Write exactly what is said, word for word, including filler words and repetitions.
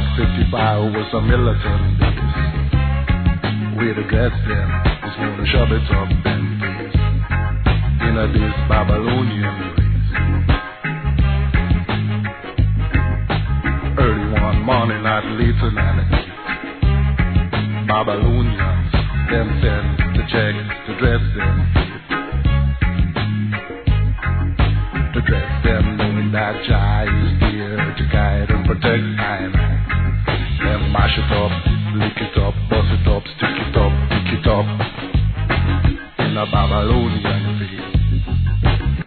Mark fifty-five was a militant days. We the guests them is gonna shove it up them face. In a this Babylonian race. Early one morning at later night. Babylonians, them send to check to dress them. To dress them knowing that Jah is here to guide and protect time. Them mash it up, lick it up, bust it up, stick it up, pick it up in a Babylonian face.